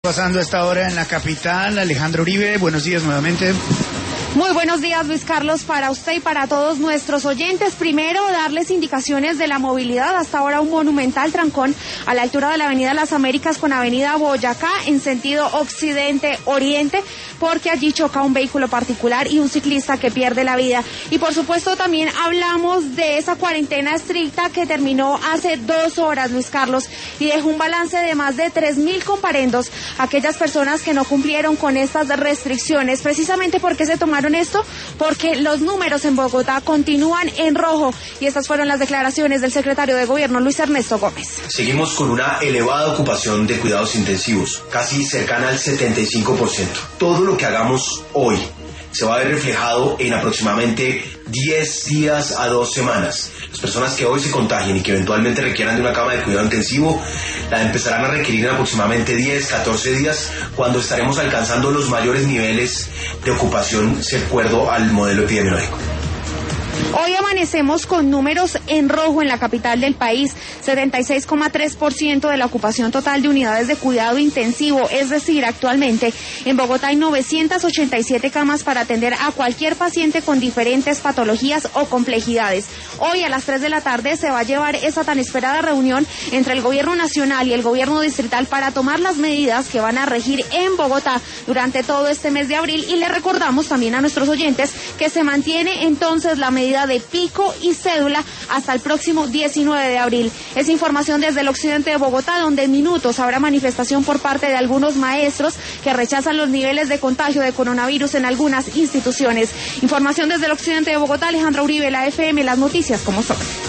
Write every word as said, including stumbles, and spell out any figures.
Pasando a esta hora en la capital, Alejandra Uribe, buenos días nuevamente. Muy buenos días, Luis Carlos, para usted y para todos nuestros oyentes. Primero, darles indicaciones de la movilidad. Hasta ahora un monumental trancón a la altura de la Avenida Las Américas con Avenida Boyacá en sentido occidente-oriente, porque allí choca un vehículo particular y un ciclista que pierde la vida. Y por supuesto también hablamos de esa cuarentena estricta que terminó hace dos horas, Luis Carlos, y dejó un balance de más de tres mil comparendos a aquellas personas que no cumplieron con estas restricciones. Precisamente porque se tomaron esto, porque los números en Bogotá continúan en rojo, y estas fueron las declaraciones del secretario de Gobierno, Luis Ernesto Gómez. Seguimos con una elevada ocupación de cuidados intensivos, casi cercana al setenta y cinco por ciento. Todo lo que hagamos hoy se va a ver reflejado en aproximadamente diez días a dos semanas. Las personas que hoy se contagien y que eventualmente requieran de una cama de cuidado intensivo la empezarán a requerir en aproximadamente diez, catorce días, cuando estaremos alcanzando los mayores niveles de ocupación de acuerdo al modelo epidemiológico. Hoy amanecemos con números en rojo en la capital del país, setenta y seis coma tres por ciento de la ocupación total de unidades de cuidado intensivo, es decir, actualmente en Bogotá hay novecientas ochenta y siete camas para atender a cualquier paciente con diferentes patologías o complejidades. Hoy a las tres de la tarde se va a llevar esa tan esperada reunión entre el Gobierno Nacional y el Gobierno Distrital para tomar las medidas que van a regir en Bogotá durante todo este mes de abril, y le recordamos también a nuestros oyentes que se mantiene entonces la medida de pico y cédula hasta el próximo diecinueve de abril. Es información desde el occidente de Bogotá, donde en minutos habrá manifestación por parte de algunos maestros que rechazan los niveles de contagio de coronavirus en algunas instituciones. Información desde el occidente de Bogotá, Alejandra Uribe, la F M, las noticias como son.